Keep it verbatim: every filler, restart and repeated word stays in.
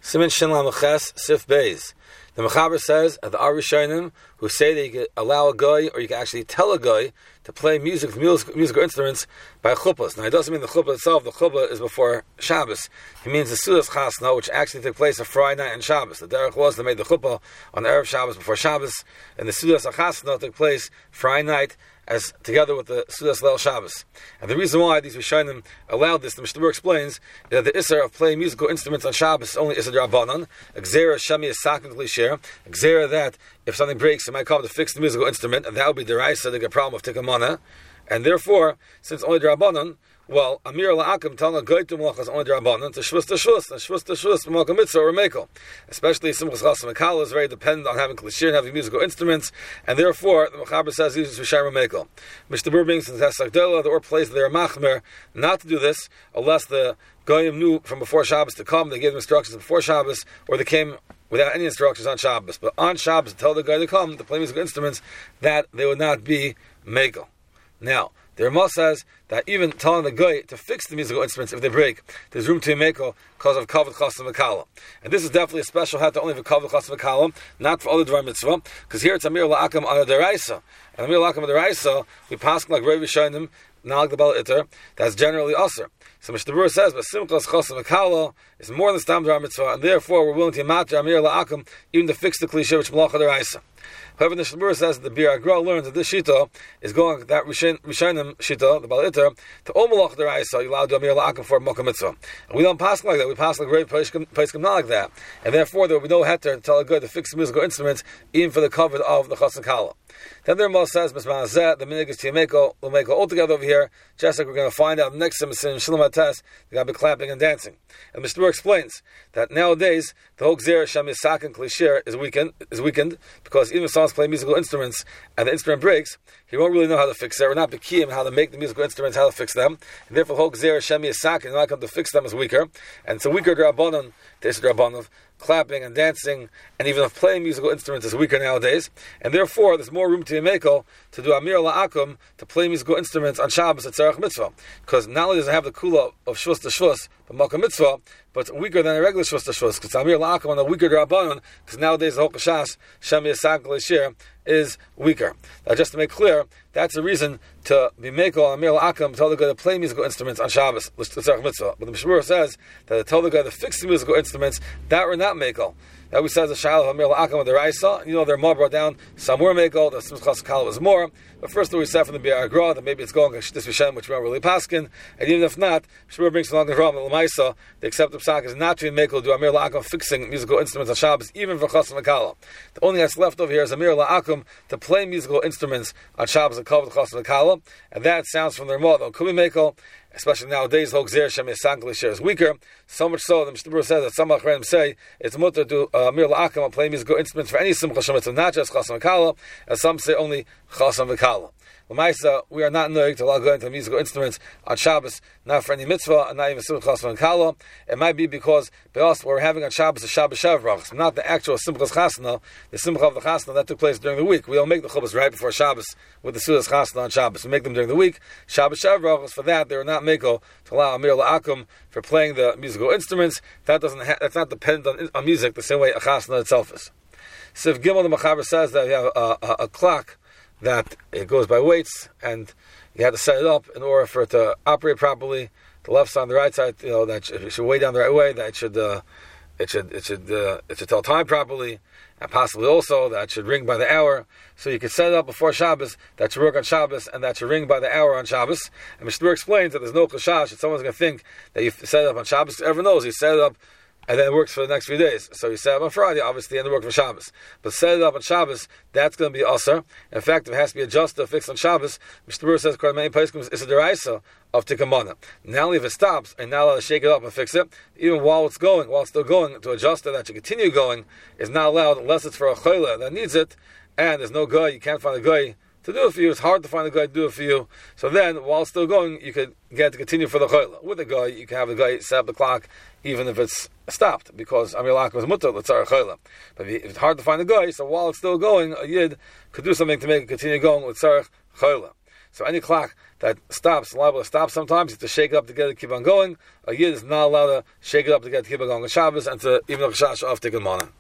Siman Shin Lamches Sif Beis. The Mechaber says that the Arishonim who say that you can allow a guy, or you can actually tell a guy to play music, music musical instruments by chuppahs. Now, it doesn't mean the chuppah itself. The chuppah is before Shabbos. It means the Sudas Chasna, which actually took place on Friday night and Shabbos. The derech was they made the chuppah on the Erev Shabbos before Shabbos, and the Sudas Chasna took place Friday night as together with the Sudas Leil Shabbos. And the reason why these Rishonim allowed this, the Mishnah explains, is that the Isser of playing musical instruments on Shabbos is only Isser D'Rabbanan. Gzera Shemi is Sakin Klishir. Gzera that if something breaks, it might come to fix the musical instrument, and that would be Deraisa, the problem of Tikamana. And therefore, since only D'Rabbanan, well, Amir La'akim telling a guy to Malachas only D'Rabbanan, to Shvus to Shvus, and Shvus to Shvus, Malachim Mitzvah or Mekel. Especially Simchas Chasam Mekal is very dependent on having Klishir and having musical instruments, and therefore, the Mechaber says he uses Rishayim Mekel. Mishnah Berurah brings in the Tesach the or place they are Machmer not to do this, unless the Goyim knew from before Shabbos to come, they gave them instructions before Shabbos, or they came without any instructions on Shabbos. But on Shabbos, to tell the guy to come to play musical instruments, that they would not be Mekel. Now, the Ramah says that even telling the guy to fix the musical instruments if they break, there's room to make because of Kavod Chasam Mekala. And this is definitely a special hat only for Kavod Chasam Mekala, not for other Dvar Mitzvah, because here it's Amir La'akam on a Deraisa. And Amir La'akam on a Deraisa, we pass like Rav Yishayim, Nalag the Bal Iter, that's generally Aser. So Mishnah Berurah says, but Simchas Chasam Mekala is more than Stam Dvar Mitzvah, and therefore we're willing to matter Amir La'akam even to fix the Klishah which Malacha Deraisa. However, the Mishnah Berurah says that the Bir Agra learns that this Shita is going, that Rishonim Shita, the Bal Iter, to all Malach Deraisa, you allow to Amir La'akim for Malach Mitzvah. And we don't pass like that, we pass like great Paiskim not like that. And therefore, there will be no heter to tell a guy to fix musical instruments, even for the cover of the Chasam Kala. Then the Ramah says, Mismah Zeh, the Minig is Tiyameko, we'll make it all together over here, just like we're going to find out next time in Shalom HaTes, they're going to be clapping and dancing. And Mishnah Berurah explains that nowadays, the whole Gzera Shem Yisak and Klishir is weakened, is weakened, because even if someone's playing musical instruments and the instrument breaks, he won't really know how to fix it. We're not Bekiim how to make the musical instruments, how to fix them. And therefore, the whole Gzera Shem Yisak and not come to fix them is weaker. And it's a weaker D'Rabbanan, this D'Rabbanan, clapping and dancing, and even if playing musical instruments is weaker nowadays, and therefore there's more room to be mekel to do Amir La'akum to play musical instruments on Shabbos at Tzarech Mitzvah, because not only does it have the kula of Shvus to Shvus, but Malka Mitzvah, but it's weaker than a regular Shvus to Shvus, because Amir La'akum on a weaker D'Rabbanan, because nowadays the whole Kashas, Shem Yisak L'Shir, is weaker. Now, just to make clear, that's a reason to be mekel Amir La'akum, tell the guy to play musical instruments on Shabbos, Tzarech Mitzvah. But the Mishnah Berurah says that to tell the guy to fix the musical instruments, that we're not mekel. That we said the Shaila Amir La'akam with the Raisa. You know, they're more brought down. Some were mekel. The Simchas Kala was more. But first, we said from the Bir Agra that maybe it's going to Shittis Vishem, which we don't really paskin. And even if not, Shmuel brings along the Ram and Lamaisa. The accepted psak is not to be mekel do Amir La'akam fixing musical instruments on Shabbos, even for Chasam Mekala. The only that's left over here is Amir La'akam to play musical instruments on Shabbos and cover the Chasam Mekala. And that sounds from their mother. Could be mekel. Especially nowadays, the Gzera Shem Yisak L'Shir is weaker. So much so, the Mishnah Berurah says that some Achranim say it's mutter to Amir La'akam on playing musical instruments for any Simcha Shemitah, not just Chasam V'Kala, and some say only Chasam V'Kala. L'maisa, we are not knowing to allow going to musical instruments on Shabbos, not for any mitzvah, and not even Simcha Chasam V'Kala. It might be because by us, what we're having on Shabbos is Shabbos Shav Brachos, not the actual Simchas Chasna, the Simcha of the Chasna that took place during the week. We don't make the Chubbas right before Shabbos with the Sudas Chasna on Shabbos. We make them during the week. Shabbos Shav Brachos, for that, they are not mekel to allow Amir La'akum for playing the musical instruments. That doesn't ha- that's not dependent on, on music the same way a Chasna itself is. Sif Gimel, the Mechaber says that we have a, a, a clock that it goes by weights, and you have to set it up in order for it to operate properly. The left side and the right side, you know, that should, it should weigh down the right way. That it should, uh, it should, it should, uh, it should tell time properly, and possibly also that it should ring by the hour. So you can set it up before Shabbos. That should work on Shabbos, and that should ring by the hour on Shabbos. And Mishnah Berurah explains that there's no chashash that someone's going to think that you set it up on Shabbos. Everyone knows you set it up, and then it works for the next few days. So you set it up on Friday, obviously, and it works for Shabbos. But set it up on Shabbos, that's going to be Asar. In fact, if it has to be adjusted, fixed on Shabbos, Mishnah Berurah says, quite many places, it's a deraisa of Tikamana. Not only if it stops, and not allowed to shake it up and fix it, even while it's going, while it's still going, to adjust it, that should continue going, is not allowed unless it's for a chayla that needs it, and there's no guy, you can't find a guy to do it for you. It's hard to find a guy to do it for you. So then, while it's still going, you could get to continue for the chayla. With a guy, you can have the guy set up the clock, even if it's stopped, because Amir La'akim is mutter l'tzar chayla. But if it's hard to find a guy, so while it's still going, a yid could do something to make it continue going with tzarech chayla. So any clock that stops, liable to stop sometimes, you have to shake it up to get it to keep on going. A Yid is not allowed to shake it up to get it to keep on going on Shabbos, and to even though Chash off Tikkun Mana.